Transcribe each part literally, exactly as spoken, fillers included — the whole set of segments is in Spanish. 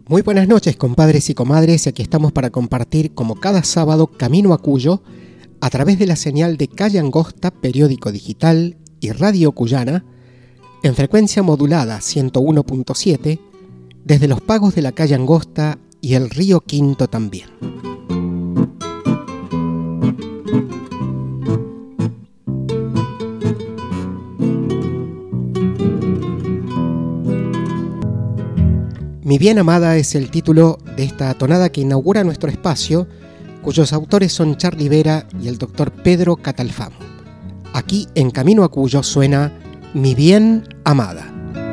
Muy buenas noches, compadres y comadres, y aquí estamos para compartir, como cada sábado, Camino a Cuyo, a través de la señal de Calle Angosta, periódico digital y Radio Cuyana, en frecuencia modulada ciento uno punto siete, desde los pagos de la Calle Angosta y el Río Quinto también. Mi bien amada es el título de esta tonada que inaugura nuestro espacio, cuyos autores son Charly Vera y el doctor Pedro Catalfamo. Aquí en Camino a Cuyo suena Mi bien amada.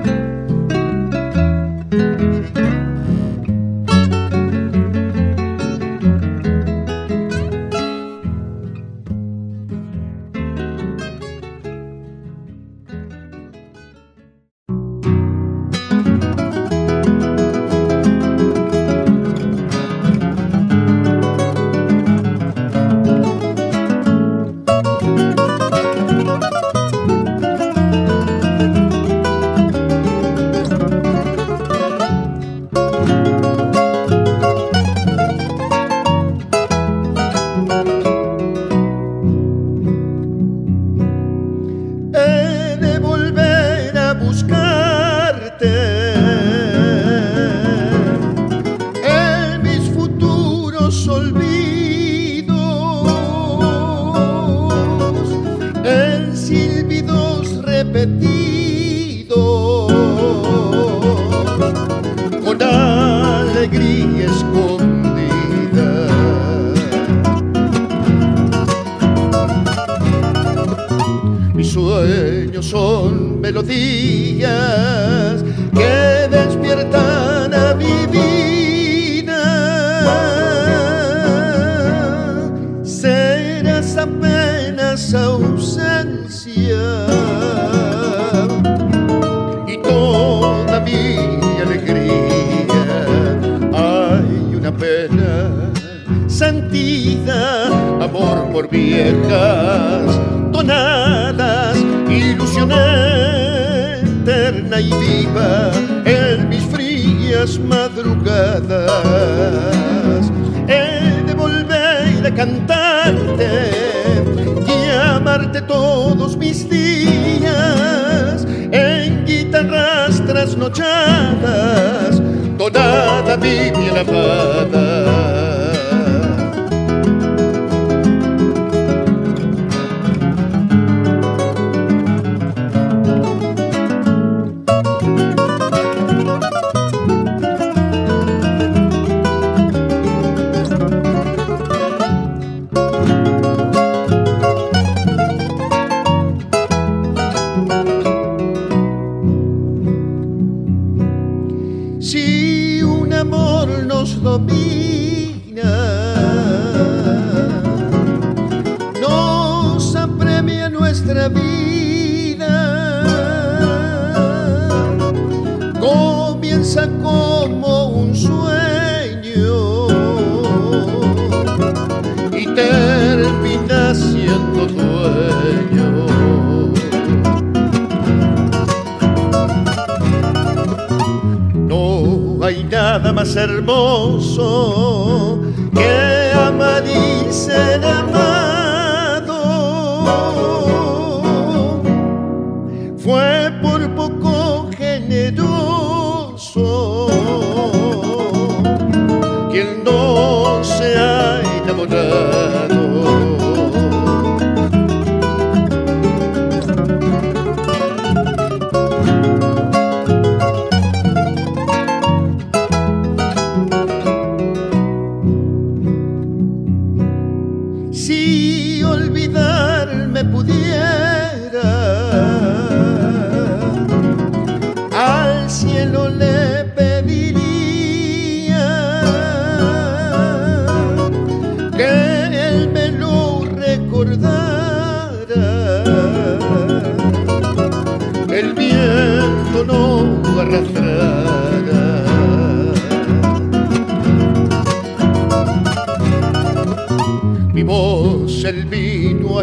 Mi voz el vino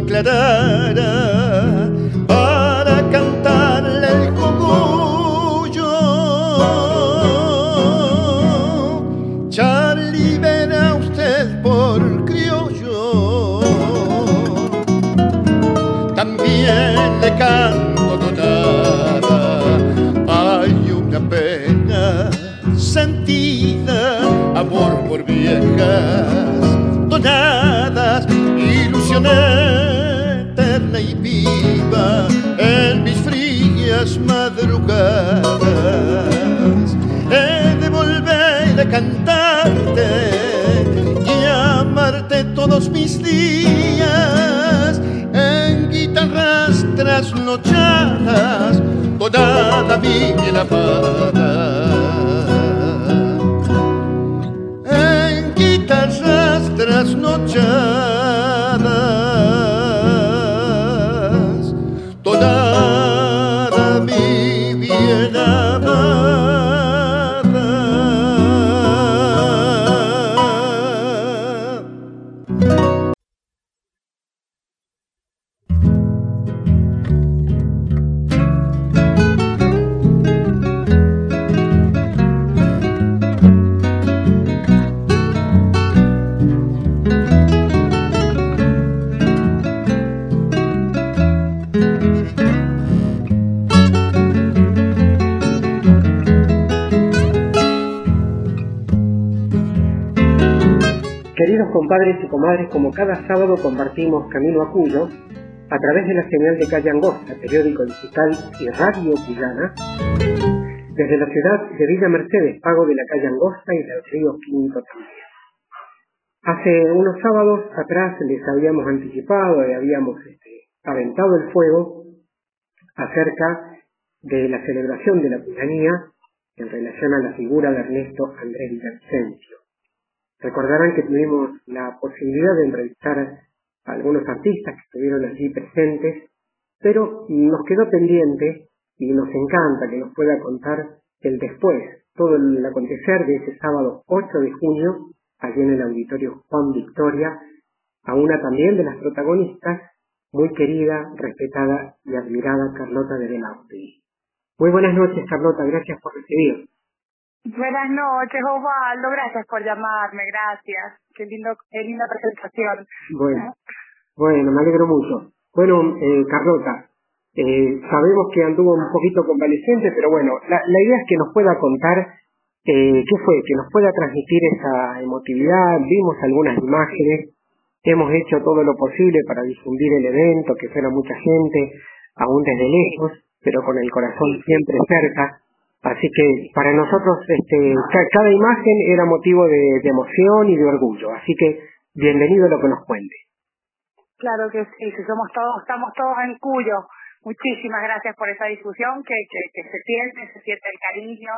aclarara para cantarle el cogollo. pena sentida, amor por viejas tonadas, ilusión eterna y viva en mis frías madrugadas. He de volver a cantarte y amarte todos mis días en guitarras trasnochadas, tonada mi bien amada. En guitarras trasnochadas, tonada mi bien amada. Queridos compadres y comadres, como cada sábado compartimos Camino a Cuyo a través de la señal de Calle Angosta, periódico digital y radio cuyana, desde la ciudad de Villa Mercedes, pago de la Calle Angosta y del río Quinto también. Hace unos sábados atrás les habíamos anticipado y habíamos este, aventado el fuego acerca de la celebración de la cuyanía en relación a la figura de Ernesto Andrés Villavicencio. Recordarán que tuvimos la posibilidad de entrevistar a algunos artistas que estuvieron allí presentes, pero nos quedó pendiente y nos encanta que nos pueda contar el después, todo el acontecer de ese sábado ocho de junio, allí en el Auditorio Juan Victoria, a una también de las protagonistas, muy querida, respetada y admirada Carlota de Belaunte. Muy buenas noches, Carlota, gracias por recibir. Buenas noches, Osvaldo, gracias por llamarme, gracias. Qué lindo, qué linda presentación. Bueno, bueno, me alegro mucho. Bueno, eh, Carlota, eh, sabemos que anduvo un poquito convaleciente, pero bueno, la, la idea es que nos pueda contar eh, qué fue, que nos pueda transmitir esa emotividad. Vimos algunas imágenes, hemos hecho todo lo posible para difundir el evento, que fuera mucha gente, aún desde lejos, pero con el corazón siempre cerca. Así que para nosotros este, cada imagen era motivo de, de emoción y de orgullo. Así que bienvenido a lo que nos cuente. Claro que sí, si somos todos, estamos todos en Cuyo. Muchísimas gracias por esa difusión que, que, que se siente, se siente el cariño.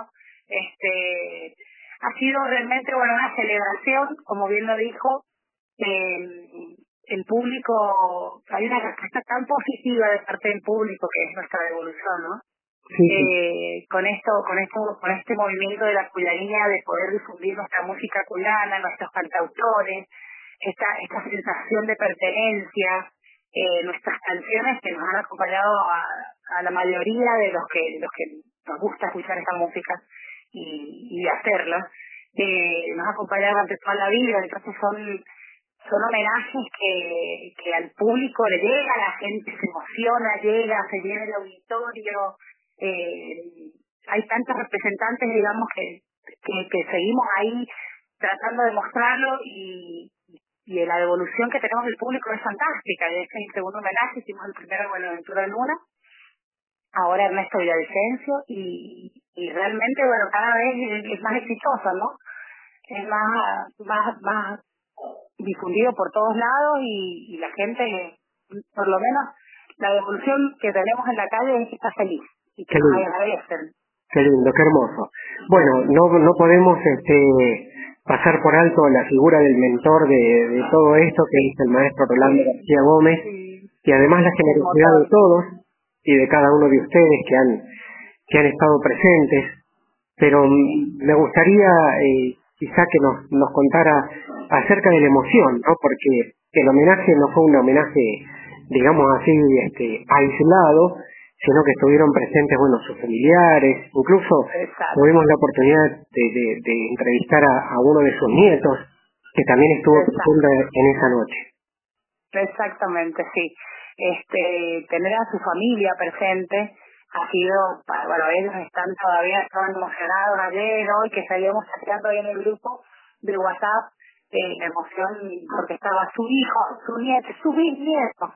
Este, ha sido realmente bueno una celebración, como bien lo dijo. Eh, el público, hay una respuesta tan positiva de parte del público que es nuestra devolución, ¿no? Sí, sí. Eh, con esto, con esto, con este movimiento de la cuyanía, de poder difundir nuestra música cuyana, nuestros cantautores, esta, esta sensación de pertenencia, eh, nuestras canciones que nos han acompañado a, a la mayoría de los que, los que nos gusta escuchar esta música y, y hacerla, eh, nos ha acompañado durante toda la vida. Entonces son son homenajes que, que al público le llega, la gente se emociona, llega, se llena el auditorio. Eh, hay tantos representantes, digamos, que, que, que seguimos ahí tratando de mostrarlo y, y la devolución que tenemos del público es fantástica. Este es el segundo homenaje, hicimos el primero en Buenaventura Luna, ahora Ernesto Villavicencio y, y realmente, bueno, cada vez es, es más exitoso, ¿no? Es más, más, más difundido por todos lados y, y la gente, por lo menos, la devolución que tenemos en la calle es que está feliz. Y que nos agradecen. Qué lindo, qué hermoso. Bueno, no no podemos este pasar por alto la figura del mentor de, de todo esto, que es el maestro Rolando García Gómez, sí. Y además la generosidad de todos y de cada uno de ustedes que han que han estado presentes. Pero me gustaría eh, quizá que nos nos contara acerca de la emoción, ¿no? Porque el homenaje no fue un homenaje, digamos así, este aislado, sino que estuvieron presentes, bueno, sus familiares, incluso Exacto. tuvimos la oportunidad de, de, de entrevistar a, a uno de sus nietos, que también estuvo presente en esa noche. Exactamente, sí. Este, tener a su familia presente, ha sido, para- bueno, ellos están todavía, estaban emocionados ayer, hoy, que salíamos chateando ahí en el grupo de WhatsApp, eh, la emoción porque estaba su hijo, su nieto, su bisnieto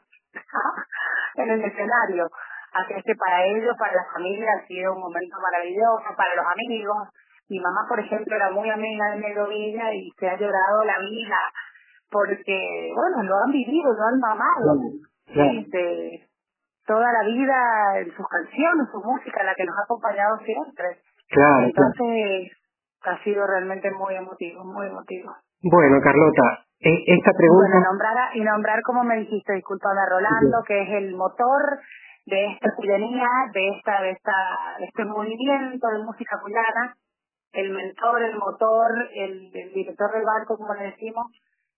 en el escenario. Así es que para ellos, para la familia, ha sido un momento maravilloso, para los amigos. Mi mamá, por ejemplo, era muy amiga de Negro Villa y se ha llorado la vida porque, bueno, lo han vivido, lo han mamado. Claro. Sí, de toda la vida, en sus canciones, su música, la que nos ha acompañado siempre. Claro, claro. Entonces, ha sido realmente muy emotivo, muy emotivo. Bueno, Carlota, eh, esta Bueno, pregunta... nombrar, a- y nombrar, como me dijiste, discúlpame, Rolando, que es el motor de esta cuyanía, de esta, de esta, de este movimiento de música cuyana, el mentor, el motor, el, el director del barco, como le decimos,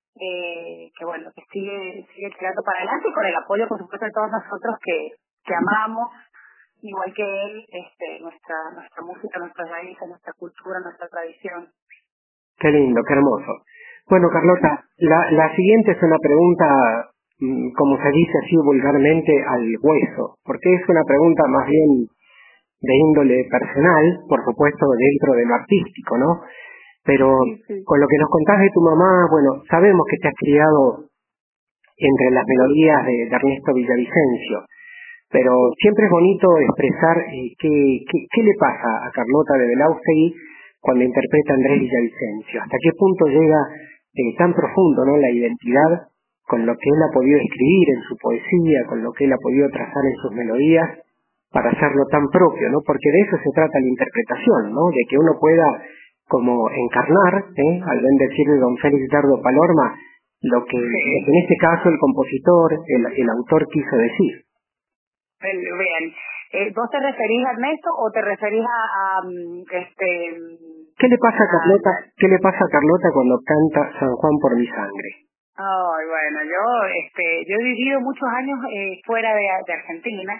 eh, que bueno, que sigue, sigue tirando para adelante, con el apoyo, por supuesto, de todos nosotros que, que amamos, igual que él, este, nuestra, nuestra música, nuestras raíces, nuestra cultura, nuestra tradición. Qué lindo, qué hermoso. Bueno, Carlota, la, la siguiente es una pregunta, mm, como se dice así vulgarmente, al hueso, porque es una pregunta más bien de índole personal, por supuesto dentro de lo artístico, ¿no? Pero Sí, sí. con lo que nos contás de tu mamá, bueno, sabemos que te has criado entre las melodías de, de Ernesto Villavicencio, pero siempre es bonito expresar eh, qué, qué, qué le pasa a Carlota de Belaustegui cuando interpreta a Andrés Villavicencio, hasta qué punto llega eh, tan profundo, ¿no?, la identidad con lo que él ha podido escribir en su poesía, con lo que él ha podido trazar en sus melodías, para hacerlo tan propio, ¿no? Porque de eso se trata la interpretación, ¿no? De que uno pueda como encarnar, ¿eh?, al buen decir de don Félix Dardo Palorma, lo que, lo que en este caso el compositor, el, el autor quiso decir. El- Bien, eh, ¿vos te referís a Ernesto o te referís a, a, mm, este, ¿Qué le pasa a a, Carlota, qué le pasa a Carlota cuando canta San Juan por mi sangre? ay, bueno, yo, este, yo he vivido muchos años eh, fuera de, de Argentina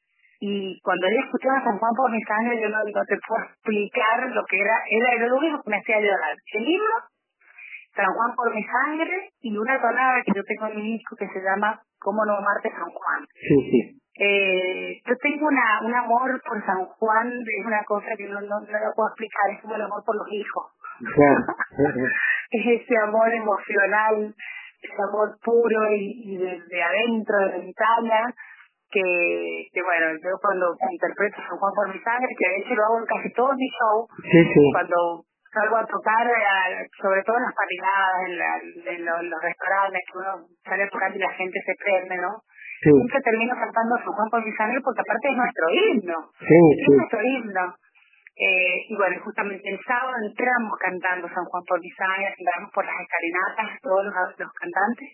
y cuando yo escuchaba San Juan por mi sangre yo no, no te puedo explicar lo que era, era lo único que me hacía llorar. El libro, San Juan por mi sangre, y una tonada que yo tengo en mi disco que se llama ¿Cómo no amarte, San Juan? Sí, sí. Eh, yo tengo una un amor por San Juan, es una cosa que no, no, no lo puedo explicar, es como el amor por los hijos. Claro, claro. Es ese amor emocional, ese amor puro y, y desde adentro de la entraña, que, que bueno, yo cuando interpreto San Juan por mi sangre, que de hecho lo hago en casi todos mis shows, Sí, sí. cuando salgo a tocar, eh, sobre todo en las parrilladas, en, la, en, los, en los restaurantes, que uno sale a tocar y la gente se prende, ¿no? Sí, Siempre termino cantando San Juan por mi sangre porque aparte es nuestro himno, sí, es sí. nuestro himno. Eh, y bueno, justamente el sábado entramos cantando San Juan por mi sangre, entramos por las escalinatas, todos los, los cantantes,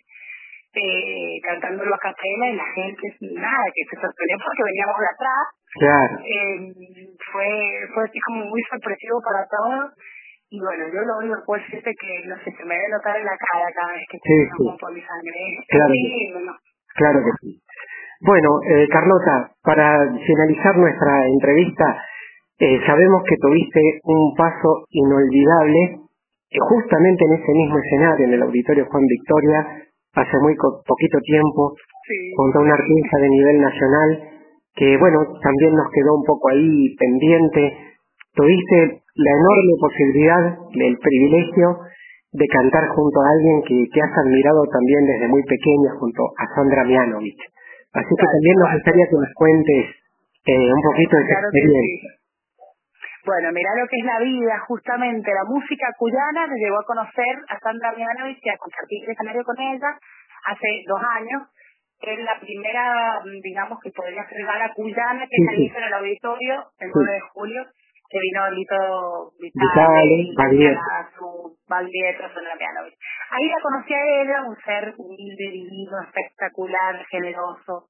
eh, cantándolo a capela y la gente, nada, que se sorprendió porque veníamos de atrás. Claro. Eh, fue, fue así como muy sorpresivo para todos. Y bueno, yo lo único que puedo decirte que, no sé, se me debe notar en la cara cada vez que Sí, escucho San sí. Juan por mi sangre. Es Claro. lindo, ¿no? Claro que sí. Bueno, eh, Carlota, para finalizar nuestra entrevista, eh, sabemos que tuviste un paso inolvidable eh, justamente en ese mismo escenario, en el Auditorio Juan Victoria, hace muy co- poquito tiempo, Sí. junto a una artista de nivel nacional, que bueno, también nos quedó un poco ahí pendiente. Tuviste la enorme posibilidad, el privilegio de cantar junto a alguien que, que has admirado también desde muy pequeña, junto a Sandra Mianovich. Así que Claro, también nos claro. gustaría que nos cuentes eh, un poquito de esa Claro que experiencia. sí. Bueno, mirá lo que es la vida, justamente la música cuyana me llevó a conocer a Sandra Mianovich y a compartir escenario con ella hace dos años. Es la primera, mm, digamos, que podría ser gala cuyana que Sí, se sí. hizo en el auditorio el Sí. nueve de julio, que vino Lito Vitale, Vitale y Baglietto. a su Baglietto, Sandra Mianovich. Ahí la conocí a ella, un ser humilde, divino, espectacular, generoso.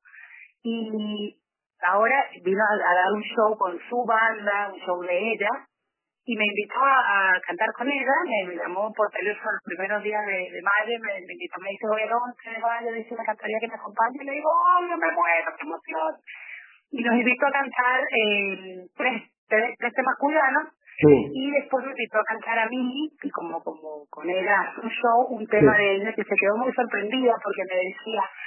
Y ahora vino a, a dar un show con su banda, un show de ella, y me invitó a, a cantar con ella, me, me llamó por teléfono los primeros días de, de mayo, me, me invitó, me dice, oye, el once de mayo, dice, me encantaría que me acompañe, y le digo, oh, yo me muero, qué emoción. Y nos invitó a cantar eh, tres, tres, tres temas cuyanos, Sí, y después me invitó a cantar a mí, y como, como con ella, un show, un tema Sí. de ella, que se quedó muy sorprendida porque me decía,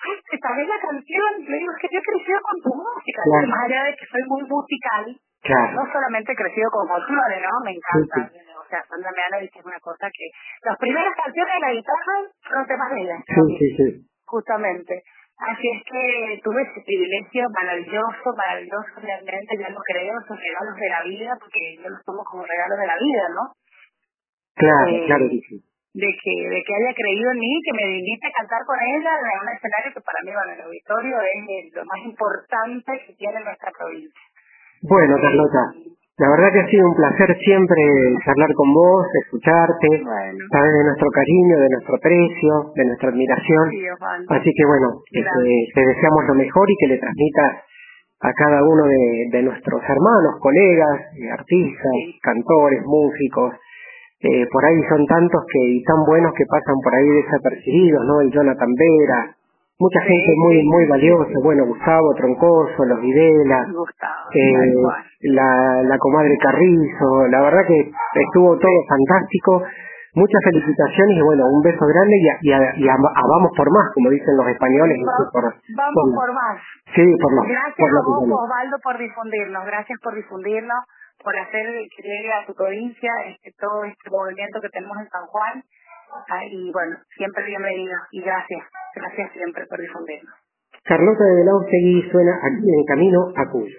ay, ¿te sabes la canción? Le digo, es que yo he crecido con tu música, Claro. más allá de que soy muy musical, Claro. no solamente he crecido con folclore, ¿no? Me encanta. Sí, O sea, Sandra Meana dice una cosa que las primeras canciones de la guitarra fueron temas de ella. Sí, sí, sí. Justamente. Así es que tuve ese privilegio maravilloso, maravilloso realmente, ya lo creo, esos regalos de la vida, porque yo los tomo como regalos de la vida, ¿no? Claro, Eh, claro que sí. de que de que haya creído en mí, que me invite a cantar con ella en un escenario que para mí, bueno, el auditorio es lo más importante que tiene nuestra provincia. Bueno, Carlota, la verdad que ha sido un placer siempre charlar con vos, escucharte, Bueno. saber de nuestro cariño, de nuestro aprecio, de nuestra admiración. Sí, Osvaldo. Así que bueno, este, te deseamos lo mejor y que le transmitas a cada uno de, de nuestros hermanos, colegas, eh, artistas, Sí. cantores, músicos. Eh, por ahí son tantos que y tan buenos que pasan por ahí desapercibidos, ¿no? El Jonathan Vera, mucha Sí, gente muy sí, muy sí, valiosa, sí. bueno, Gustavo Troncoso, Los Videla, Gustavo, eh, tal cual. la, la comadre Carrizo, la verdad que estuvo todo fantástico, muchas felicitaciones y bueno, un beso grande y a, y a, y a, a vamos por más, como dicen los españoles. y Va- por, Vamos por, por más. sí, por lo, Gracias por lo a que vos, salió. Osvaldo, por difundirnos. Gracias por difundirnos, por hacer que llegue a tu provincia este, todo este movimiento que tenemos en San Juan. Ah, y bueno, siempre bienvenido. Y gracias. Gracias siempre por difundirnos. Carlota de Belaustegui suena aquí en Camino a Cuyo.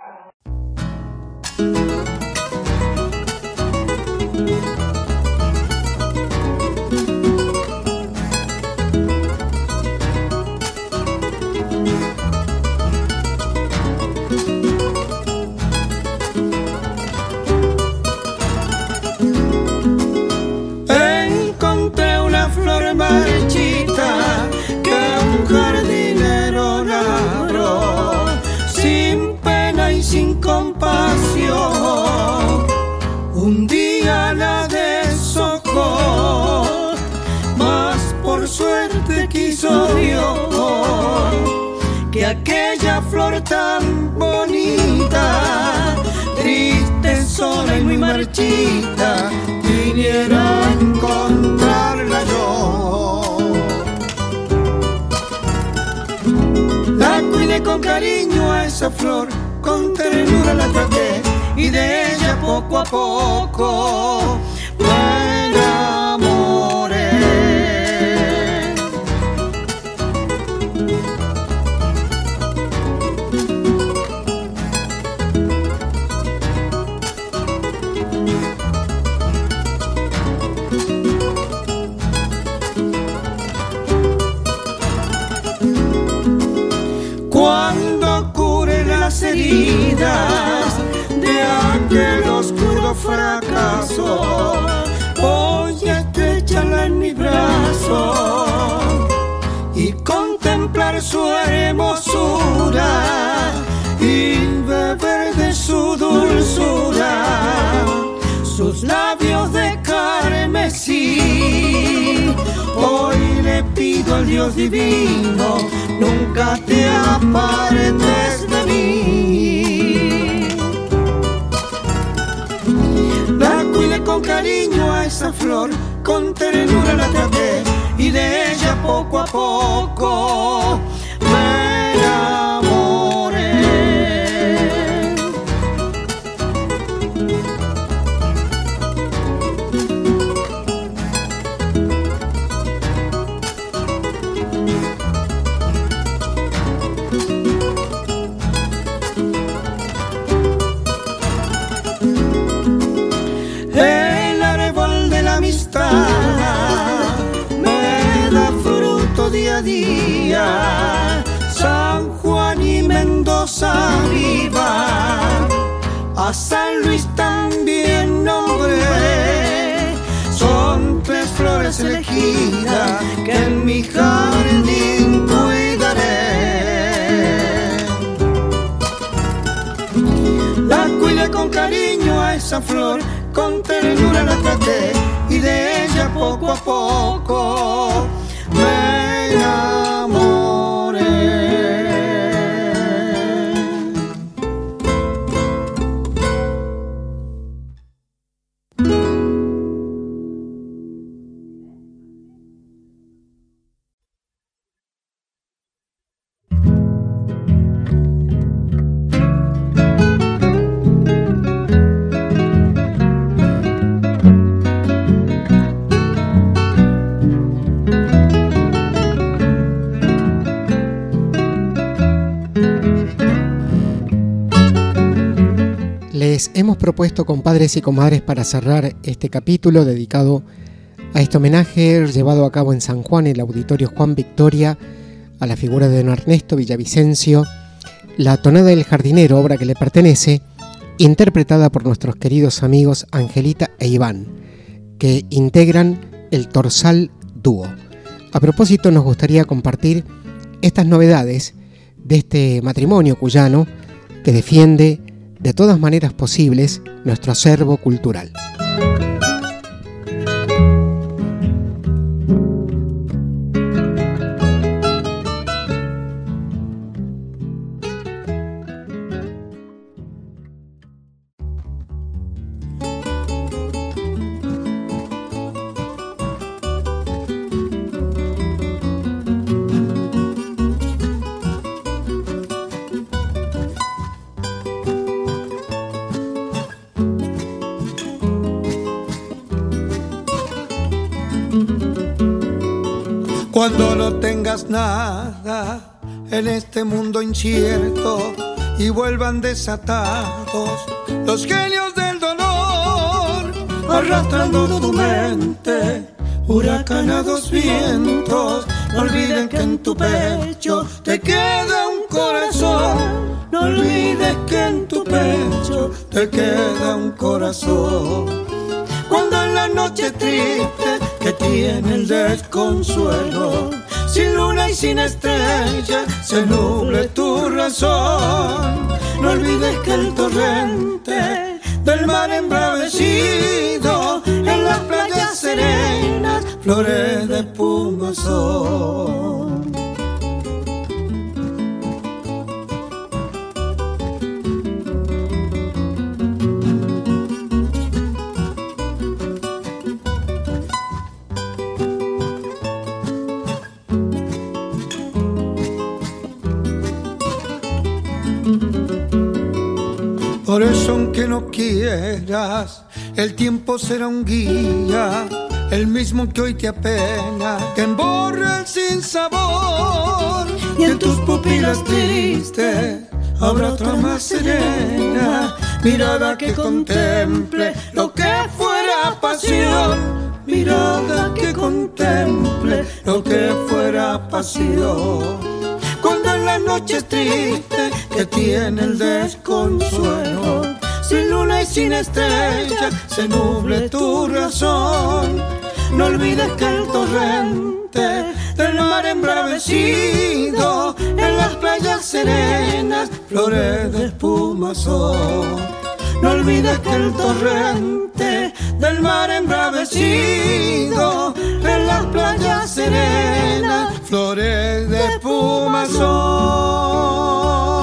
Encontré una flor marchita que un jardinero labró, sin pena y sin compasión. Un día la deshojó, mas por suerte quiso Dios que aquella flor tan bonita, triste, sola y muy marchita, viniera a encontrarla yo. La cuidé con cariño a esa flor, con ternura la traté, y de ella poco a poco me enamoré. Cuando cure las heridas de aquel oscuro fracaso, voy a estrecharla en mi brazo y contemplar su hermosura y beber de su dulzura, sus labios de carmesí. Hoy le pido al Dios divino, nunca te apartes de mí. La cuidé con cariño a esa flor, con ternura la traté, y de ella poco a poco me enamoré. El árbol de la amistad me da fruto día a día. San Juan y Mendoza viva, a San Luis también nombré. Son tres flores elegidas que en mi jardín cuidaré. La cuidé con cariño a esa flor, con ternura la traté, y de ella poco a poco me enamoré. hemos propuesto, compadres y comadres, para cerrar este capítulo dedicado a este homenaje llevado a cabo en San Juan, en el Auditorio Juan Victoria, a la figura de don Ernesto Villavicencio, la tonada del jardinero, obra que le pertenece, interpretada por nuestros queridos amigos Angelita e Iván, que integran el Torsal Dúo. A propósito, nos gustaría compartir estas novedades de este matrimonio cuyano que defiende de todas maneras posibles nuestro acervo cultural. Cuando no tengas nada en este mundo incierto y vuelvan desatados los genios del dolor, arrastrando tu mente huracanados vientos, no olvides que en tu pecho te queda un corazón, no olvides que en tu pecho te queda un corazón. Cuando en la noche triste que tiene el desconsuelo, sin luna y sin estrella se nuble tu razón, no olvides que el torrente del mar embravecido en las playas serenas flores de espuma son. Por eso aunque no quieras, el tiempo será un guía, el mismo que hoy te apena, que emborra el sinsabor. Y en tus pupilas tristes habrá otra más serena, mirada que contemple lo que fuera pasión, mirada que contemple lo que fuera pasión. Cuando en las noches tristes que tiene el desconsuelo, sin luna y sin estrella se nuble tu razón, no olvides que el torrente del mar embravecido en las playas serenas flores de espuma son. No olvides que el torrente del mar embravecido en las playas serenas flores de espuma son.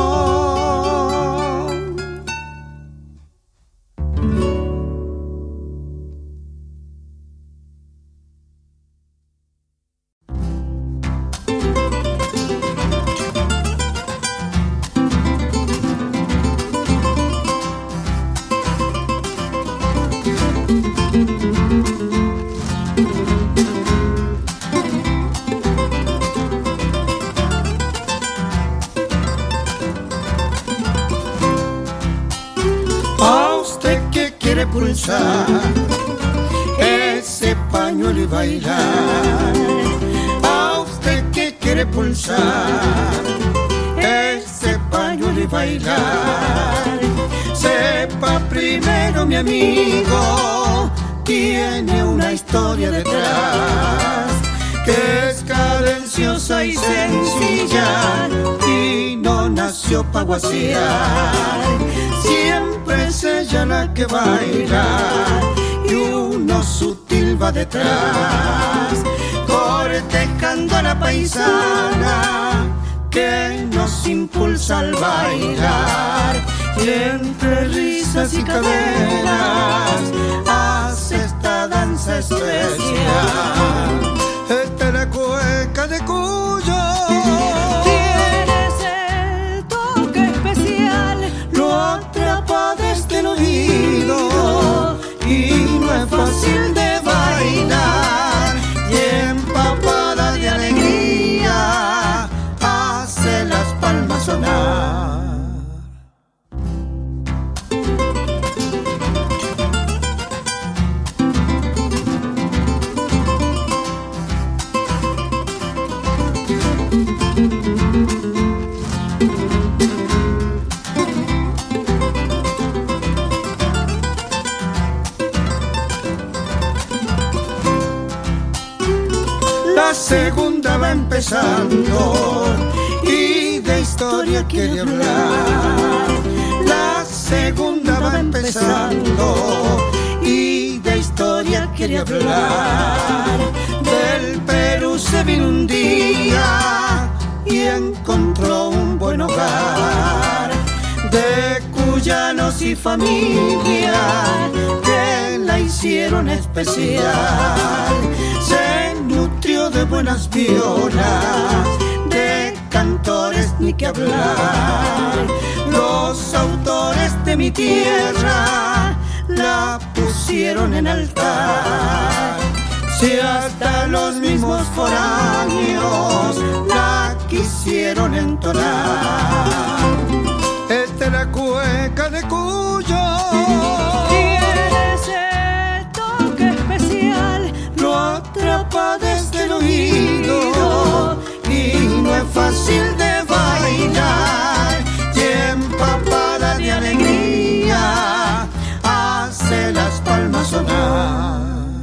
Pulsar ese pañuelo y bailar, a usted que quiere pulsar ese pañuelo y bailar, sepa primero mi amigo, tiene una historia detrás que es cadenciosa y sencilla y no nació pa' guasear. Siempre es ella la que baila y uno sutil va detrás, cortejando a la paisana que nos impulsa al bailar. Y entre risas y cadenas hace esta danza especial. Esta es la cueca de Cuyo. Tienes el toque especial, Lo atrapa desde el oído y no es fácil de bailar. Y empapada de alegría hace las palmas sonar. la segunda va empezando y de historia quiere hablar. La segunda va empezando y de historia quiere hablar. Del Perú se vino un día y encontró un buen hogar, de cuyanos y familia que la hicieron especial. Se nutrió de buenas violas, de cantores ni que hablar. Los autores de mi tierra la pusieron en altar. Si hasta los mismos foráneos la quisieron entonar. Esta es la cueca de Cuyo. Tiene ese toque especial, Lo atrapa desde el oído y no es fácil de bailar. Y empapada de alegría hace las palmas sonar.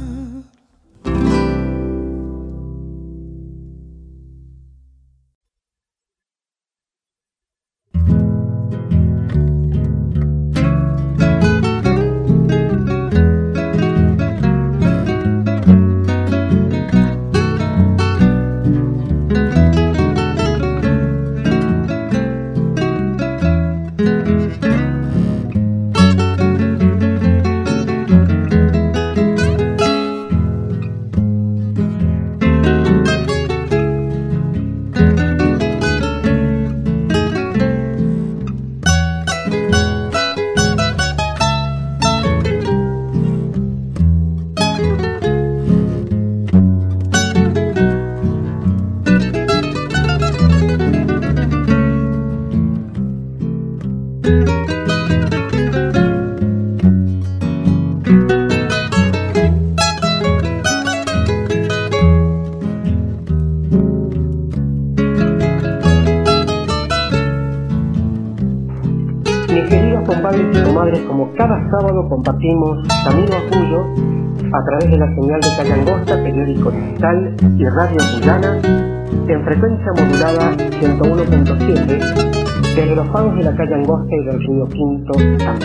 Como cada sábado compartimos Camino a Cuyo a través de la señal de Calle Angosta, periódico digital y radio cuyana en frecuencia modulada ciento uno punto siete desde los pagos de la Calle Angosta y del Río Quinto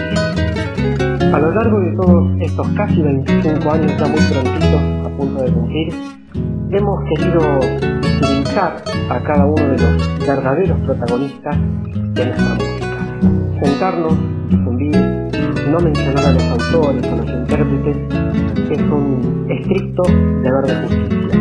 también. A lo largo de todos estos casi veinticinco años ya muy prontitos a punto de cumplir, hemos querido visibilizar a cada uno de los verdaderos protagonistas de nuestra música. Sentarnos, difundir, no mencionar a los autores o los intérpretes es un estricto deber de justicia.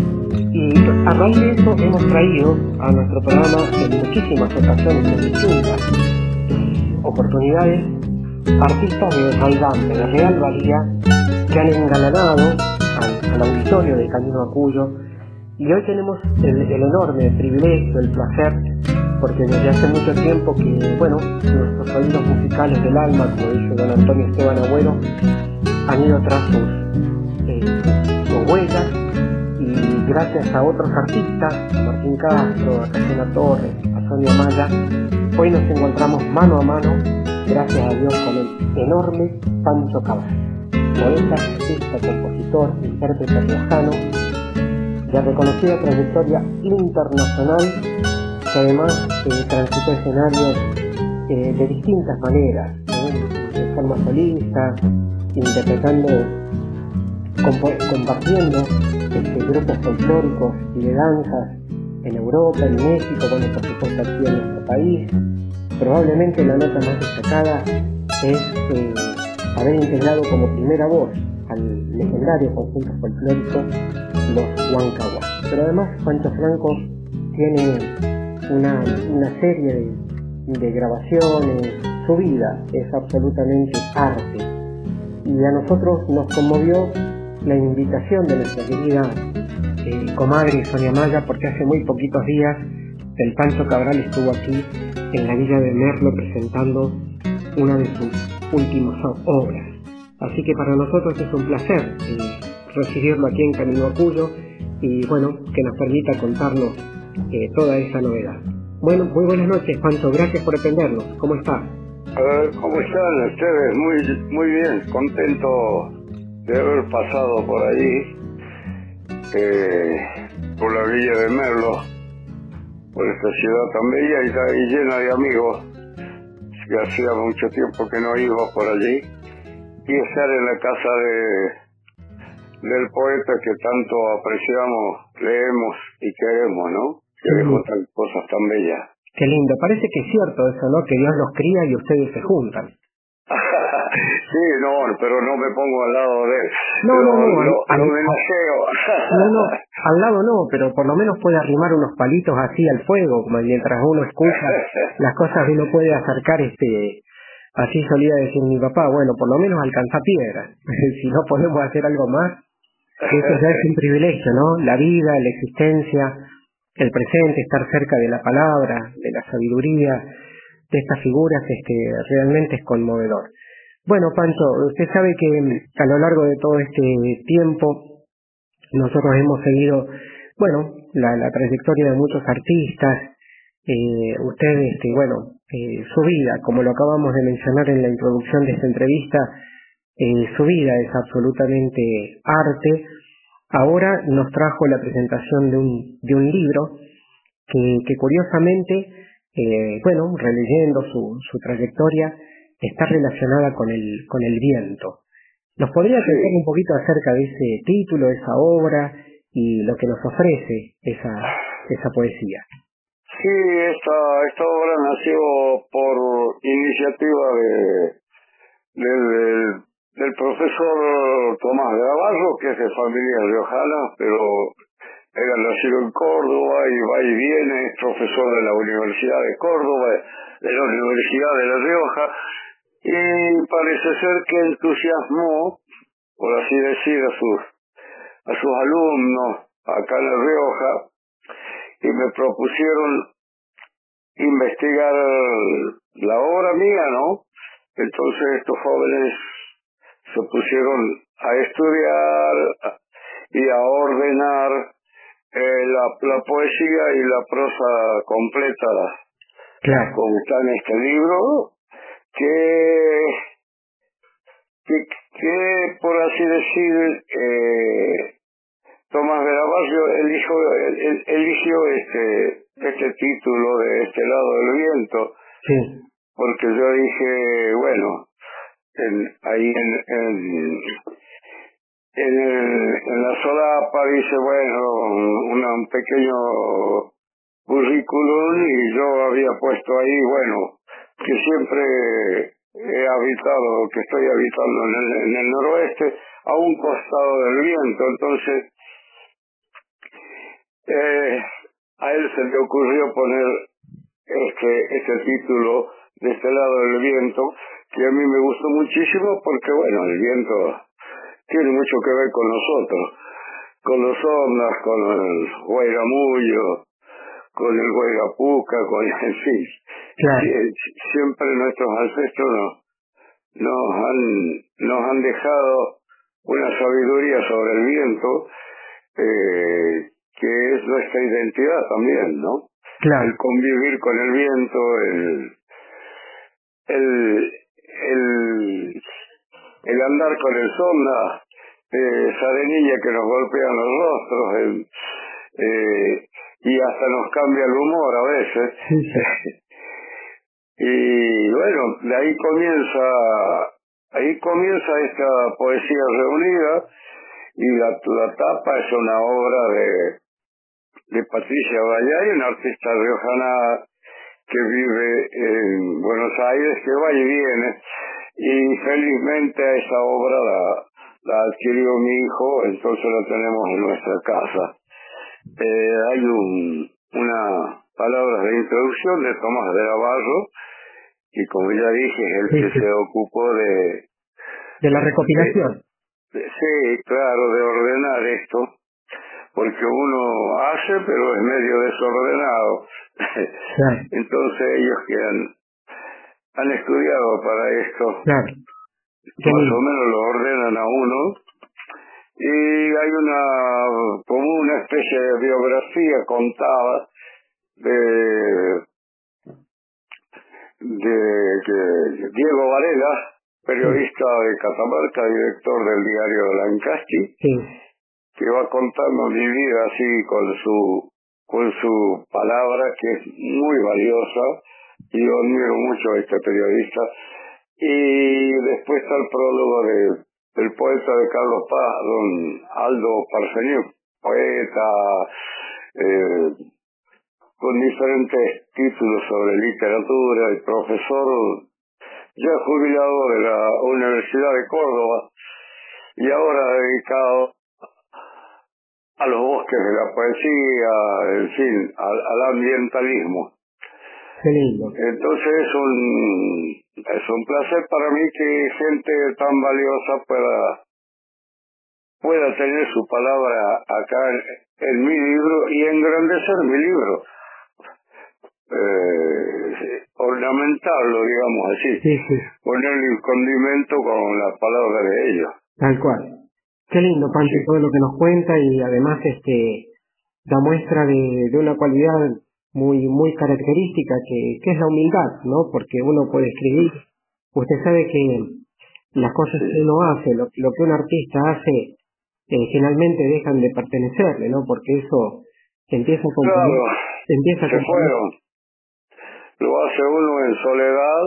Y a raíz de eso hemos traído a nuestro programa en muchísimas ocasiones, en distintas eh, oportunidades, artistas de raigambre, de real valía, que han engalanado al, al auditorio de Camino a Cuyo. Y hoy tenemos el, el enorme privilegio, el placer, porque desde hace mucho tiempo que, bueno, nuestros oídos musicales del alma, como dice don Antonio Esteban Agüero, han ido tras sus, eh, sus huellas, y gracias a otros artistas, a Martín Castro, a Casina Torres, a Sonia Maya, hoy nos encontramos mano a mano, gracias a Dios, con el enorme Pancho Cabral, poeta, artista, compositor, intérprete riojano, de reconocida trayectoria internacional, que además eh, transitó escenarios eh, de distintas maneras, ¿no? De forma solista, interpretando, comp- compartiendo este, grupos folclóricos y de danzas en Europa, en México, bueno, por supuesto aquí en nuestro país. Probablemente la nota más destacada es eh, haber integrado como primera voz al legendario conjunto folclórico Los Huancahuas. Pero además Pancho Franco tiene una, una serie de, de grabaciones, su vida es absolutamente arte, y a nosotros nos conmovió la invitación de nuestra querida eh, comadre Sonia Maya, porque hace muy poquitos días el Pancho Cabral estuvo aquí en la Villa de Merlo presentando una de sus últimas obras. Así que para nosotros es un placer eh, recibirlo aquí en Camino a Cuyo y bueno, que nos permita contarnos eh, toda esa novedad. Bueno, muy buenas noches, Pancho, gracias por atendernos. ¿Cómo está? Uh, ¿Cómo están ustedes? Muy, muy bien, contento de haber pasado por ahí. Eh, por la villa de Merlo, por esta ciudad tan bella y, y llena de amigos, que hacía mucho tiempo que no iba por allí, y estar en la casa de del poeta que tanto apreciamos, leemos y queremos, ¿no? Que Sí. dejó tan, cosas tan bellas. Qué lindo, parece que es cierto eso, ¿no? Que Dios los cría y ustedes se juntan. Sí, no, pero no me pongo al lado de él. No, lo, no, no, Lo, al- lo al- homenajeo. No, no, al lado no, pero por lo menos puede arrimar unos palitos así al fuego, como mientras uno escucha las cosas que uno puede acercar, este, así solía decir mi papá, bueno, por lo menos alcanza piedras. Si no podemos hacer algo más, eso ya es un privilegio, ¿no? La vida, la existencia, el presente, estar cerca de la palabra, de la sabiduría, de estas figuras, este, realmente es conmovedor. Bueno, Pancho, usted sabe que a lo largo de todo este tiempo nosotros hemos seguido, bueno, la, la trayectoria de muchos artistas, eh, usted, este, bueno, eh, su vida, como lo acabamos de mencionar en la introducción de esta entrevista, eh, su vida es absolutamente arte. Ahora nos trajo la presentación de un, de un libro que, que curiosamente, eh, bueno, releyendo su, su trayectoria, está relacionada con el, con el viento. ¿Nos podría Sí. contar un poquito acerca de ese título, esa obra y lo que nos ofrece esa, esa poesía? Sí, esta, esta obra nació por iniciativa de, del, del, del profesor Tomás de Navarro, que es de familia riojana, pero era nacido en Córdoba y va y viene, es profesor de la Universidad de Córdoba, de la Universidad de La Rioja, y parece ser que entusiasmó, por así decir, a sus, a sus alumnos acá en La Rioja, y me propusieron investigar la obra mía, ¿no? Entonces estos jóvenes se pusieron a estudiar y a ordenar eh, la, la poesía y la prosa completa, Claro. como está en este libro, que, que, que por así decir, eh, Tomás de Navarro eligió, el, eligió este, este título de Este lado del viento, Sí. porque yo dije, bueno, en, ahí en, en, en, el, en la solapa dice, bueno, una, un pequeño currículum, y yo había puesto ahí, bueno, que siempre he habitado, que estoy habitando en el, en el noroeste, a un costado del viento. Entonces eh, a él se le ocurrió poner este, este título de Este lado del viento, que a mí me gustó muchísimo porque, bueno, el viento tiene mucho que ver con nosotros, con los ondas, con el guairamullo, con el guairapuca, con, en fin, Claro. Sie- siempre nuestros ancestros nos, nos han nos han dejado una sabiduría sobre el viento, eh, que es nuestra identidad también, ¿no? Claro. El convivir con el viento, el el el, el andar con el sonda, eh, esa arenilla que nos golpea en los rostros, el, eh, y hasta nos cambia el humor a veces. Sí, sí. Y bueno, de ahí comienza, ahí comienza esta poesía reunida, y la, la tapa es una obra de, de Patricia Bayay, una artista riojana que vive en Buenos Aires, que va y viene, y felizmente a esa obra la, la adquirió mi hijo, entonces la tenemos en nuestra casa. Eh, hay un, una palabra de introducción de Tomás de Navarro, y como ya dije, es el Sí, que sí. se ocupó de, De la recopilación. de, sí, claro, de ordenar esto, porque uno hace, pero es medio desordenado. Claro. Entonces ellos que han, han estudiado para esto, Claro. Qué más lindo. o menos lo ordenan a uno, y hay una, como una especie de biografía contada de, de, de Diego Varela, periodista de Catamarca, director del diario Lancasti, Sí. que va contando mi vida así con su con su palabra, que es muy valiosa, y yo admiro mucho a este periodista. Y después está el prólogo de, del poeta de Carlos Paz, don Aldo Parfeniuk, poeta eh, con diferentes títulos sobre literatura y profesor ya jubilado de la Universidad de Córdoba y ahora dedicado a los bosques de la poesía, en fin, al, al ambientalismo. Qué lindo. Entonces es un, es un placer para mí que gente tan valiosa pueda, pueda tener su palabra acá en, en mi libro y engrandecer mi libro. Eh, ornamentarlo, digamos así, Sí, sí. ponerle un condimento con la palabra de ellos. Tal cual. Qué lindo, Pancho, Sí. todo lo que nos cuenta y además este da muestra de, de una cualidad muy muy característica que, que es la humildad, ¿no? Porque uno puede escribir, usted sabe que las cosas que uno hace, lo, lo que un artista hace, eh, finalmente dejan de pertenecerle, ¿no? Porque eso empieza a componer, Claro, empieza a se componer. fueron. Lo hace uno en soledad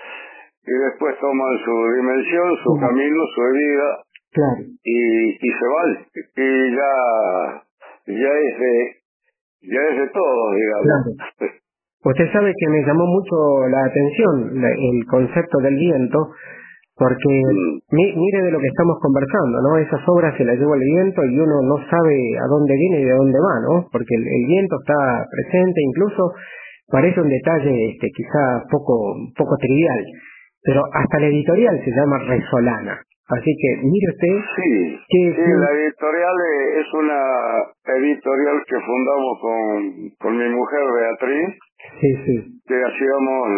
y después toman su dimensión, su Sí. camino, su vida Claro. y, y se van. Y ya, ya es de, ya es de todos, digamos. Claro. Usted sabe que me llamó mucho la atención la- el concepto del viento, porque Mm. mi- mire de lo que estamos conversando, ¿no? Esas obras se las lleva el viento y uno no sabe a dónde viene y de dónde va, ¿no? Porque el, el viento está presente, incluso parece un detalle este, quizá poco, poco trivial, pero hasta la editorial se llama Resolana. Así que mire usted Sí, que sí, sí, la editorial eh, es una editorial que fundamos con, con mi mujer Beatriz, sí, sí, que hacíamos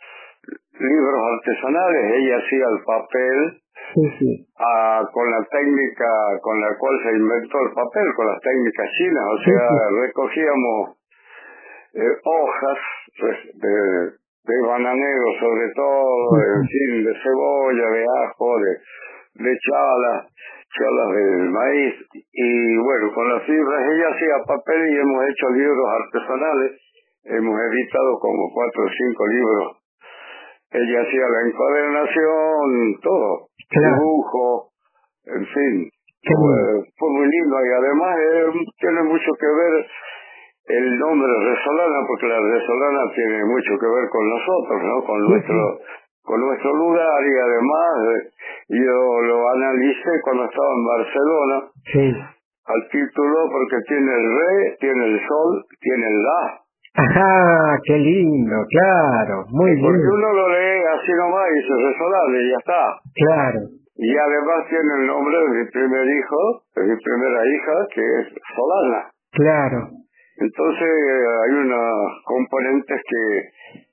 libros artesanales, ella hacía el papel sí, sí, ah, con la técnica con la cual se inventó el papel, con las técnicas chinas, o Sí, sea, sí. recogíamos eh, hojas de, de bananero sobre todo, Sí, en sí. fin, de cebolla, de ajo, de, de chala, chalas del maíz, y bueno, con las fibras ella hacía papel y hemos hecho libros artesanales, hemos editado como cuatro o cinco libros. Ella hacía la encuadernación, todo, Claro. dibujo, en fin, Qué fue, lindo. fue muy lindo y además eh, tiene mucho que ver el nombre Resolana, porque la Resolana tiene mucho que ver con nosotros, ¿no? Con Sí, nuestro, con nuestro lugar y además eh, yo lo analicé cuando estaba en Barcelona Sí. al título porque tiene el re, tiene el sol, tiene el la. Ajá, qué lindo, claro, muy Porque bien, uno lo lee así nomás y dice Resolana y ya está. claro, Y además tiene el nombre de mi primer hijo, de mi primera hija, que es Solana. claro, Entonces eh, hay unos componentes que,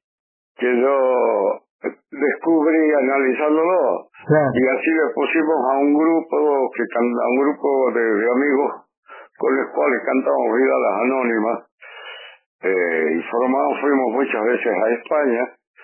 que yo descubrí analizándolo. claro, Y así le pusimos a un grupo, que can- a un grupo de, de amigos con los cuales cantamos Vidas Anónimas. Eh, y formamos, fuimos muchas veces a España.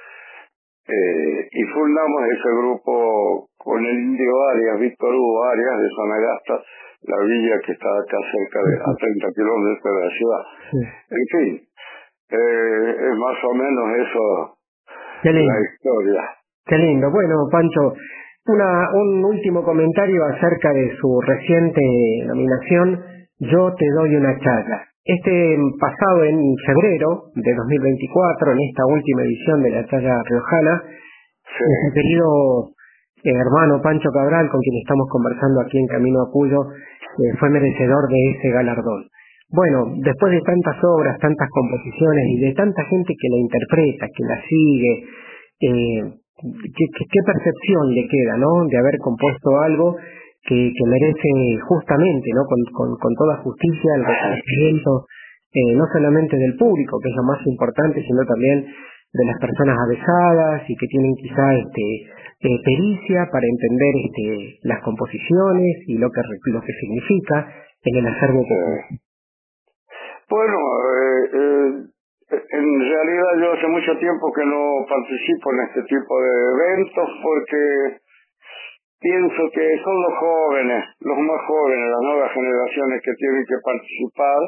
Eh, y fundamos ese grupo con el indio Arias, Víctor Hugo Arias de Sonagasta, la villa que está acá cerca de a treinta kilómetros de la ciudad. sí. En fin, eh, es más o menos eso Qué lindo, la historia. qué lindo. Bueno, Pancho, una, un último comentario acerca de su reciente nominación, Yo te doy una chaya. Este pasado en febrero de dos mil veinticuatro, en esta última edición de la Chaya Riojana, Sí, nuestro querido eh, hermano Pancho Cabral, con quien estamos conversando aquí en Camino a Cuyo, eh, fue merecedor de ese galardón. Bueno, después de tantas obras, tantas composiciones y de tanta gente que la interpreta, que la sigue, eh, ¿qué, qué, qué percepción le queda, ¿no? De haber compuesto algo que, que merece justamente, ¿no? Con, con, con toda justicia el reconocimiento, eh, no solamente del público, que es lo más importante, sino también de las personas avesadas y que tienen quizá este eh, pericia para entender este las composiciones y lo que lo que significa en el acervo popular. sí. Bueno, eh, eh, en realidad yo hace mucho tiempo que no participo en este tipo de eventos porque pienso que son los jóvenes, los más jóvenes, las nuevas generaciones que tienen que participar,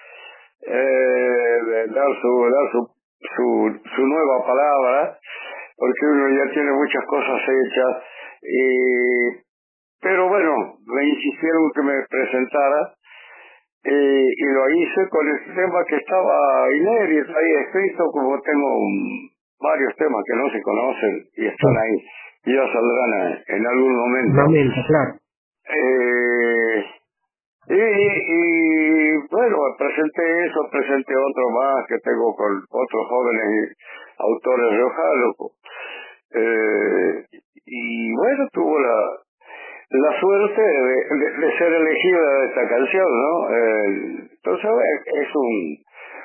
eh, dar su, dar su, su, su nueva palabra, porque uno ya tiene muchas cosas hechas, y, pero bueno, me insistieron que me presentara, eh, y lo hice con el tema que estaba inédito ahí escrito, como tengo un, varios temas que no se conocen y están ahí, y ya saldrán en algún momento. Momento, claro. Eh, y, y bueno, presenté eso, presenté otro más que tengo con otros jóvenes autores riojanos. Eh, y bueno, tuvo la la suerte de, de, de ser elegida esta canción, ¿no? Eh, entonces es un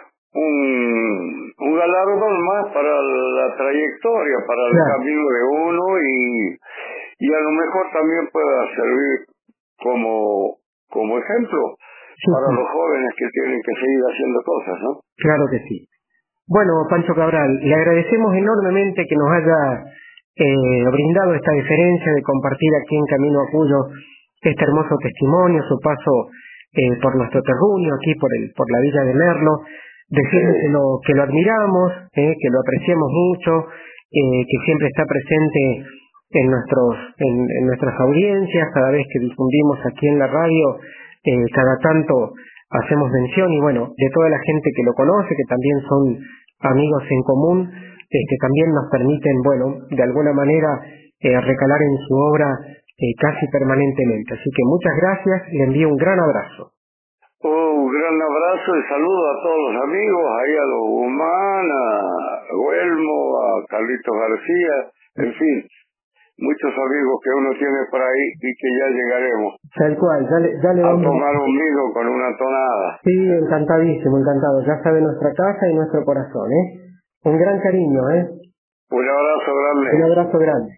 un un galardón más para la trayectoria, para el claro. camino de uno, y y a lo mejor también pueda servir como como ejemplo sí, para sí. los jóvenes que tienen que seguir haciendo cosas, ¿no? Claro que sí. Bueno, Pancho Cabral, le agradecemos enormemente que nos haya eh, brindado esta deferencia de compartir aquí en Camino a Cuyo este hermoso testimonio, su paso eh, por nuestro terruño, aquí por el por la villa de Merlo. Decirle Sí. que lo, que lo admiramos, eh, que lo apreciamos mucho, eh, que siempre está presente en nuestros en, en nuestras audiencias, cada vez que difundimos aquí en la radio, eh, cada tanto hacemos mención, y bueno, de toda la gente que lo conoce, que también son amigos en común, eh, que también nos permiten, bueno, de alguna manera eh, recalar en su obra eh, casi permanentemente. Así que muchas gracias, le envío un gran abrazo. Un gran abrazo y saludo a todos los amigos, ahí a los Guzmán, a Huelmo, a Carlitos García, en fin, muchos amigos que uno tiene por ahí y que ya llegaremos. Tal cual, ya le, ya le A vamos tomar un vino con una tonada. Sí, encantadísimo, encantado. Ya sabe nuestra casa y nuestro corazón, ¿eh? Un gran cariño, ¿eh? Un abrazo grande. Un abrazo grande.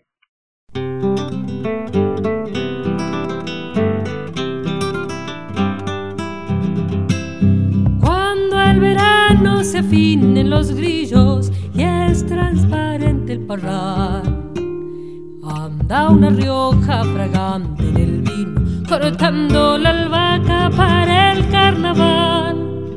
Cuando el verano se afinen los grillos y es transparente el parral, anda una Rioja fragante en el vino, cortando la albahaca para el carnaval.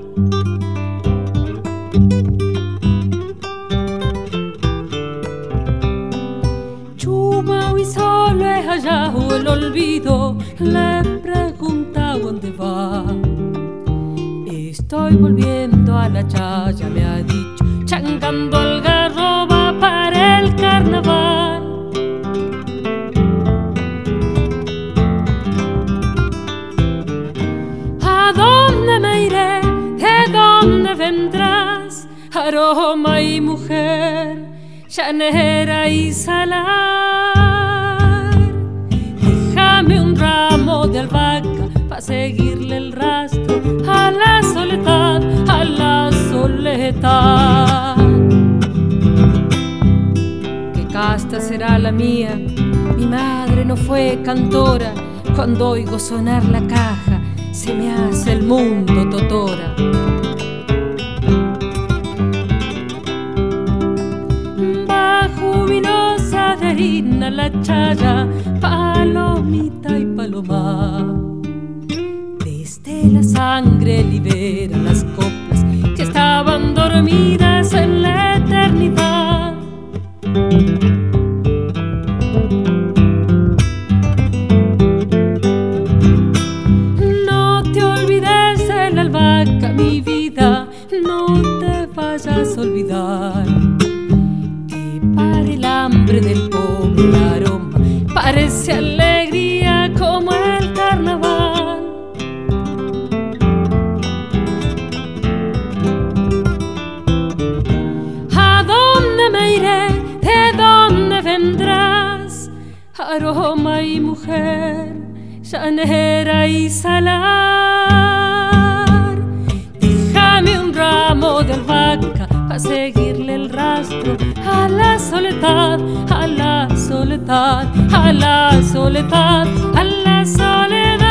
Chuma y solo es allá o el olvido, le pregunta dónde va. Estoy volviendo a la chaya, me ha dicho, changando algarroba para el carnaval. ¿A dónde me iré? ¿De dónde vendrás? Aroma y mujer, llanera y salar. Déjame un ramo de albahaca para seguirle el rastro a la soledad, a la soledad. ¿Qué casta será la mía? Mi madre no fue cantora. Cuando oigo sonar la caja, se me hace el mundo totora. Va jubilosa de harina la chaya, palomita y palomar. Desde la sangre libera las coplas que estaban dormidas en la eternidad. No te olvides de la albahaca, mi vida, no te vayas a olvidar que para el hambre del pobre el aroma parece alegría como el carnaval. ¿A dónde me iré? ¿De dónde vendrás? Aroma y mujer, llanera y salar. Déjame un ramo de albahaca para seguirle el rastro a la soledad, a la soledad, a la soledad, a la soledad.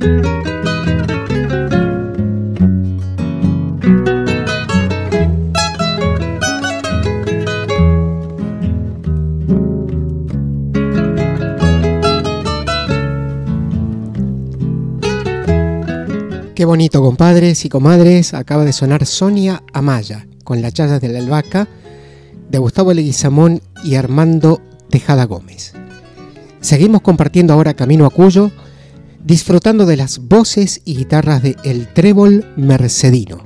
Qué bonito, compadres y comadres. Acaba de sonar Sonia Amaya con Las Chayas de la Albahaca de Gustavo Leguizamón y Armando Tejada Gómez. Seguimos compartiendo ahora Camino a Cuyo, disfrutando de las voces y guitarras de El Trébol Mercedino.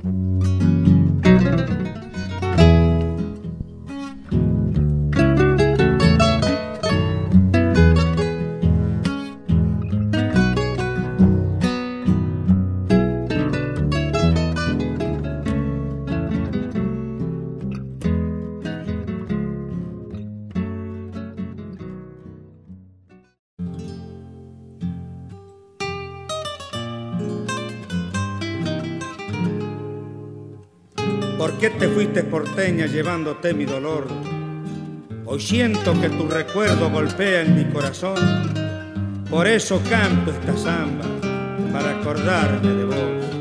¿Por qué te fuiste porteña llevándote mi dolor? Hoy siento que tu recuerdo golpea en mi corazón. Por eso canto esta samba, para acordarme de vos.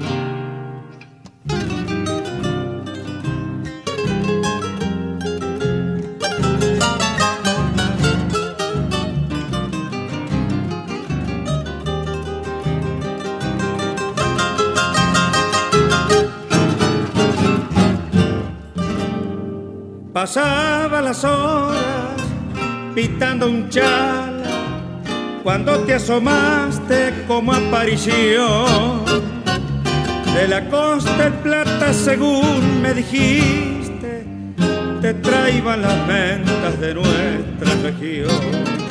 Pasaba las horas pitando un chala cuando te asomaste como aparición de la costa del Plata, según me dijiste, te traían las ventas de nuestra región.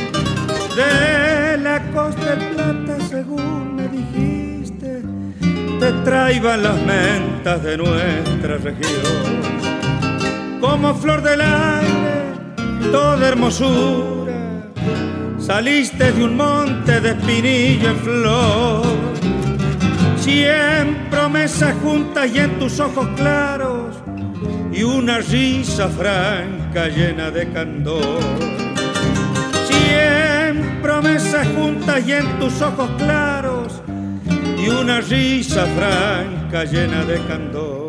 De la costa del Plata, según me dijiste, te traían las ventas de nuestra región. Como flor del aire, toda hermosura, saliste de un monte de espinillo en flor. Cien promesas juntas y en tus ojos claros, y una risa franca llena de candor. Cien promesas juntas y en tus ojos claros, y una risa franca llena de candor.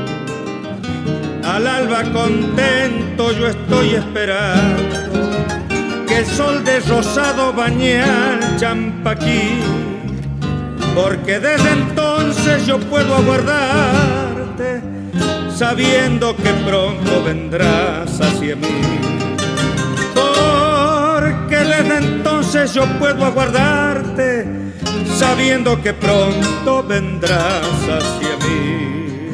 Al alba contento yo estoy esperando que el sol de rosado bañe al Champaquí, porque desde entonces yo puedo aguardarte, sabiendo que pronto vendrás hacia mí. Porque desde entonces yo puedo aguardarte, sabiendo que pronto vendrás hacia mí.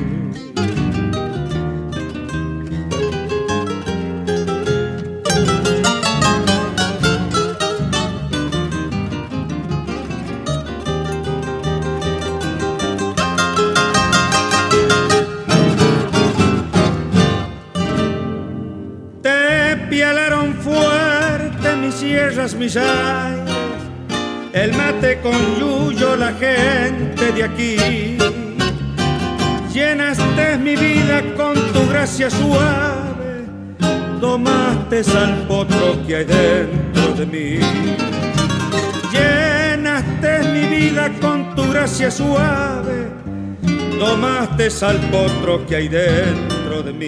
Sierras, mis aires, el mate con yuyo, la gente de aquí. Llenaste mi vida con tu gracia suave, domaste al potro que hay dentro de mí. Llenaste mi vida con tu gracia suave, domaste al potro que hay dentro de mí.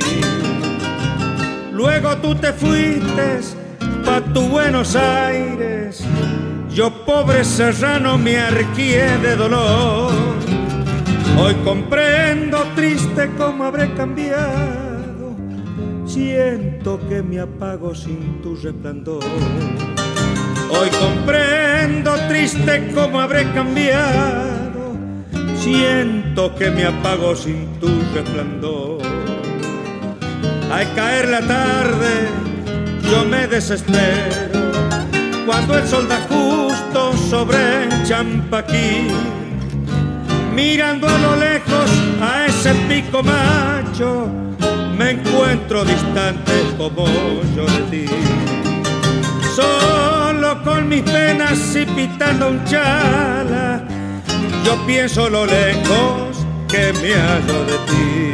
Luego tú te fuiste pa' tu Buenos Aires, yo pobre serrano me arqueé de dolor. Hoy comprendo triste cómo habré cambiado, siento que me apago sin tu resplandor. Hoy comprendo triste cómo habré cambiado, siento que me apago sin tu resplandor. Al caer la tarde yo me desespero cuando el sol da justo sobre el Champaquí, mirando a lo lejos a ese pico macho, me encuentro distante como yo de ti. Solo con mis penas y pitando un chala, yo pienso lo lejos que me hallo de ti.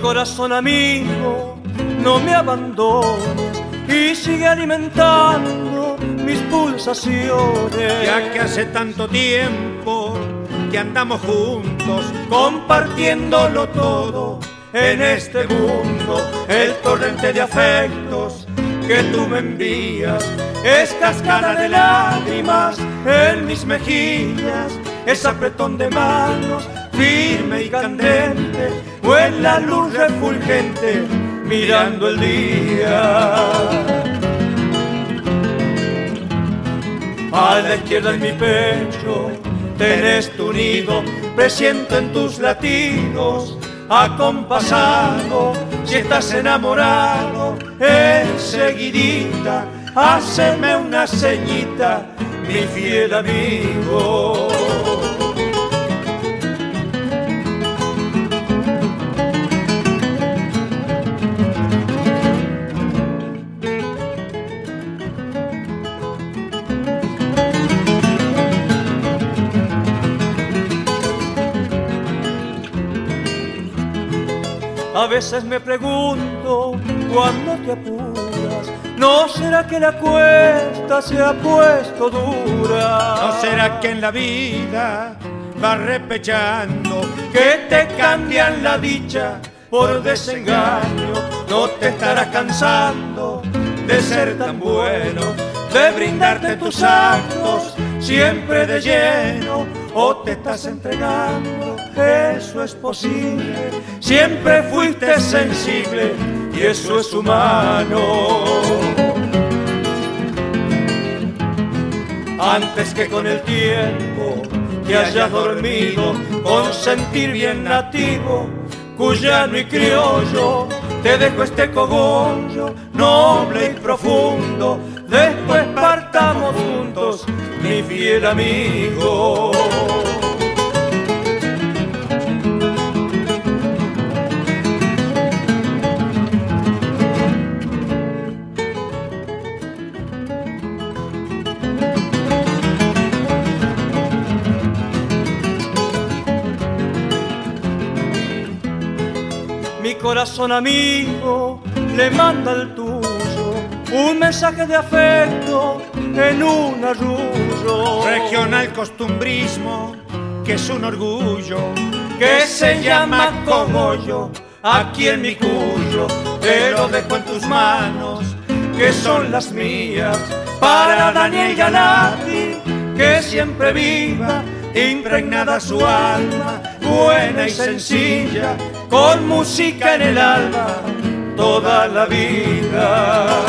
corazón amigo, no me abandones y sigue alimentando mis pulsaciones. Ya que hace tanto tiempo que andamos juntos, compartiéndolo todo en este mundo, el torrente de afectos que tú me envías es cascada de lágrimas en mis mejillas, es apretón de manos firme y candente, o en la luz refulgente mirando el día. A la izquierda en mi pecho tenés tu nido, presiento en tus latidos acompasado. Si estás enamorado, enseguidita háceme una ceñita, mi fiel amigo. A veces me pregunto, cuando te apuras, ¿no será que la cuesta se ha puesto dura? ¿No será que en la vida vas repechando, que te cambian la dicha por desengaño? ¿No te estarás cansando de ser tan bueno, de brindarte tus actos siempre de lleno? ¿O te estás entregando? Eso es posible. Siempre fuiste sensible y eso es humano. Antes que con el tiempo te hayas dormido con sentir bien nativo, cuyano y criollo, te dejo este cogollo noble y profundo. Después partamos juntos, mi fiel amigo. Mi corazón amigo le manda al tuyo un mensaje de afecto en un arrullo. Regional costumbrismo, que es un orgullo, que se llama cogollo, aquí en mi cuyo. Te lo dejo en tus manos, que son las mías, para Daniel Galati, que siempre viva, impregnada su alma, buena y sencilla, con música en el alma, toda la vida.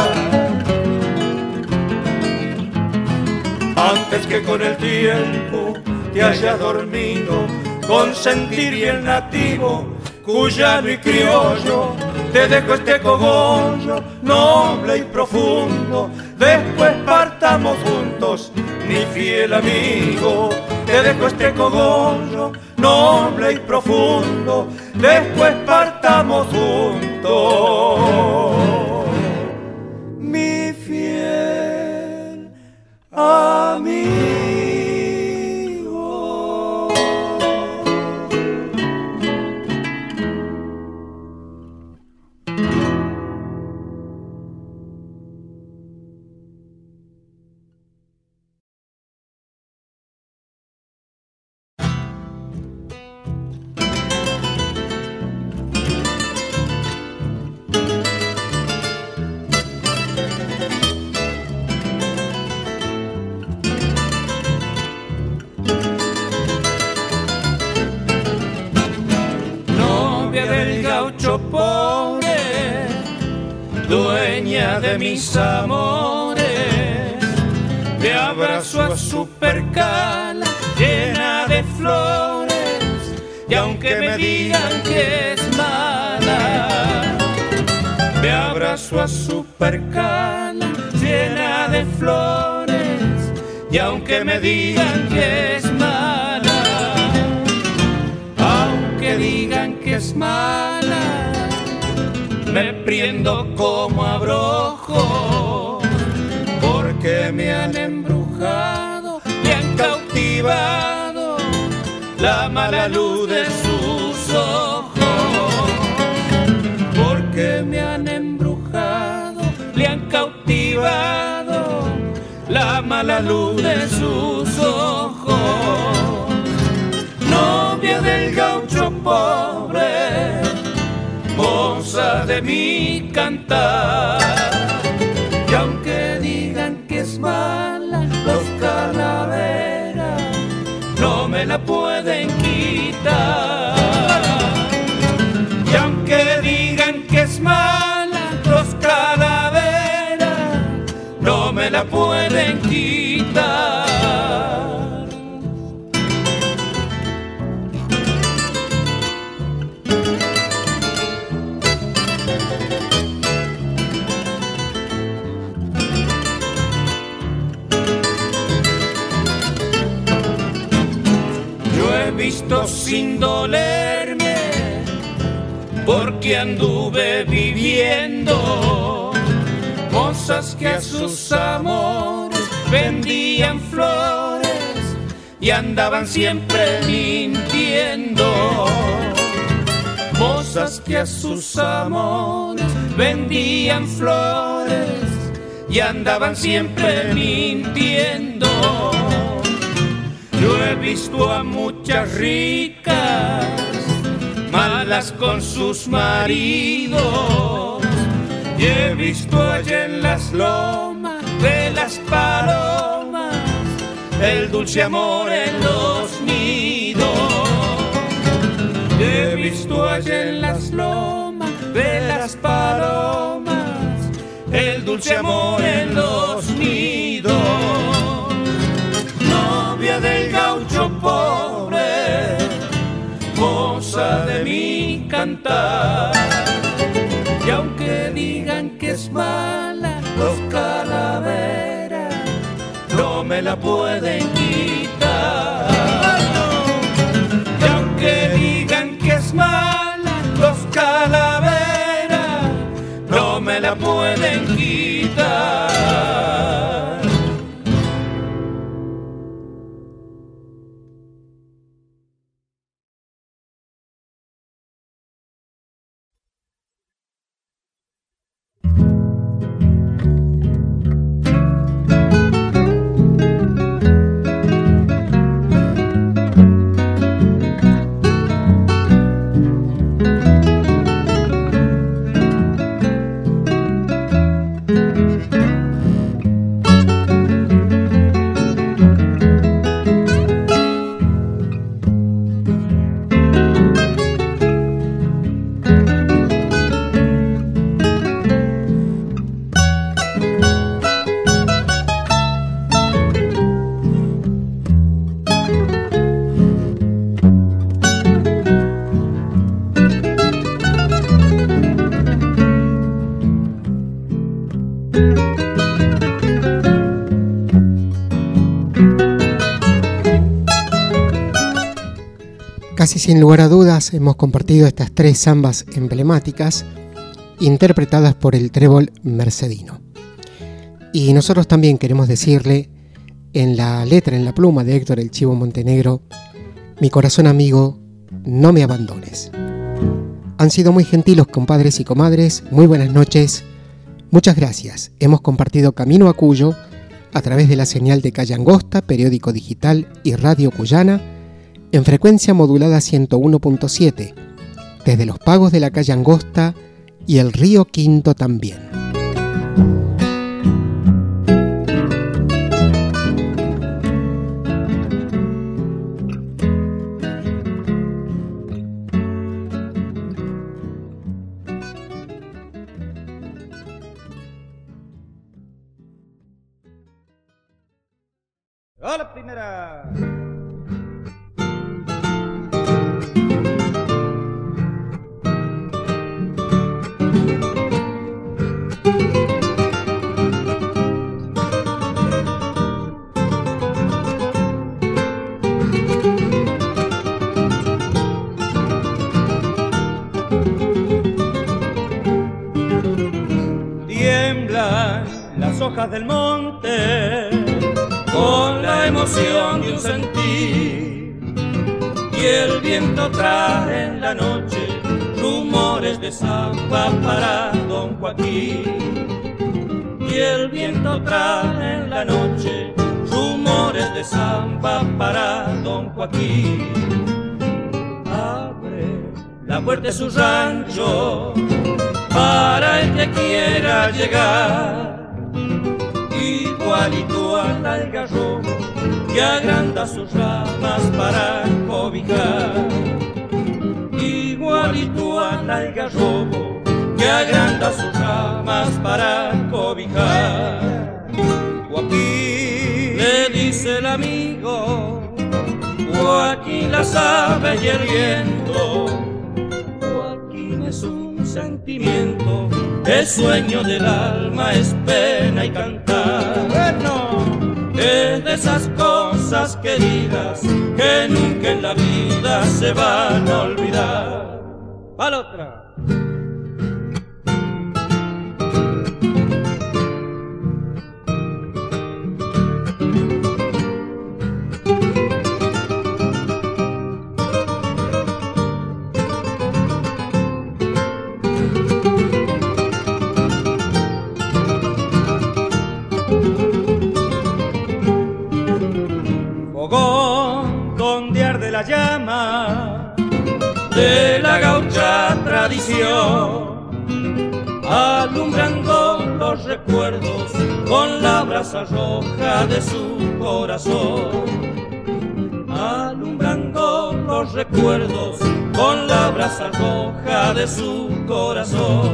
Antes que con el tiempo te hayas dormido con sentir bien nativo, cuyano y criollo, te dejo este cogollo noble y profundo. Después partamos juntos, mi fiel amigo. Te dejo este cogollo noble y profundo. Después partamos juntos, mi fiel amigo. Pobre, dueña de mis amores, me abrazo a su percala llena de flores, y aunque me digan que es mala, me abrazo a su percala llena de flores, y aunque me digan que es mala, aunque digan que es mala, me prendo como abrojo, porque me han embrujado, me han cautivado la mala luz de sus ojos. quema la luz de sus ojos. Novia del gaucho pobre, moza de mi cantar. Y aunque digan que es mala los calaveras, no me la pueden quitar. Y aunque digan que es mala los calaveras, no me la pueden quitar. Visto sin dolerme, porque anduve viviendo cosas que a sus amores vendían flores y andaban siempre mintiendo. Cosas que a sus amores vendían flores y andaban siempre mintiendo. Yo he visto a muchas ricas, malas con sus maridos, y he visto allá en las lomas de las palomas el dulce amor en los nidos. He visto allá en las lomas de las palomas el dulce amor en los nidos. Novia del gaucho pobre, moza de mi cantar. Y aunque digan que es mala los calaveras, no me la pueden quitar. Y aunque digan que es mala los calaveras, no me la pueden quitar. Casi sin lugar a dudas hemos compartido estas tres zambas emblemáticas interpretadas por el trébol mercedino. Y nosotros también queremos decirle en la letra, en la pluma de Héctor El Chivo Montenegro: mi corazón amigo, no me abandones. Han sido muy gentiles compadres y comadres, muy buenas noches, muchas gracias. Hemos compartido Camino a Cuyo a través de la señal de Calle Angosta, periódico digital y radio cuyana, en frecuencia modulada ciento uno punto siete, desde los pagos de la Calle Angosta y el río Quinto también. ¡A la primera! Tiemblan las hojas del monte con la emoción de un sentir, y el viento trae en la noche rumores de samba para Don Joaquín. Y el viento trae en la noche rumores de samba para don Joaquín. Abre la puerta de su rancho para el que quiera llegar, igualito al algarrobo que agranda sus ramas para cobijar, igualito al algarrobo que agranda sus ramas para cobijar. Joaquín, le dice el amigo, Joaquín la sabe y el viento. Joaquín es un sentimiento, es sueño del alma, es pena y cantar. Bueno, es de esas cosas queridas que nunca en la vida se van a olvidar. ¡Pa' la otra! La llama de la gaucha tradición, alumbrando los recuerdos con la brasa roja de su corazón, alumbrando los recuerdos con la brasa roja de su corazón.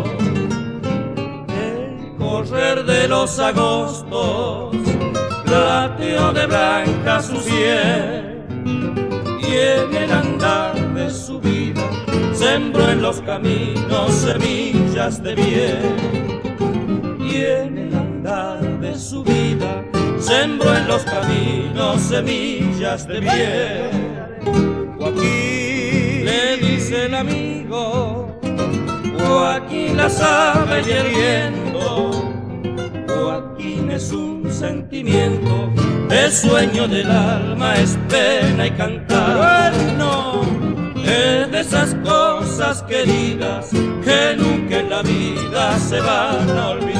El correr de los agostos plateó de blanca su piel, y en el andar de su vida sembró en los caminos semillas de bien. Y en el andar de su vida sembró en los caminos semillas de bien. Joaquín, le dice el amigo, Joaquín la sabe y el viento. Joaquín es un sentimiento, es sueño del alma, es pena y cantar. Bueno, es de esas cosas queridas que nunca en la vida se van a olvidar.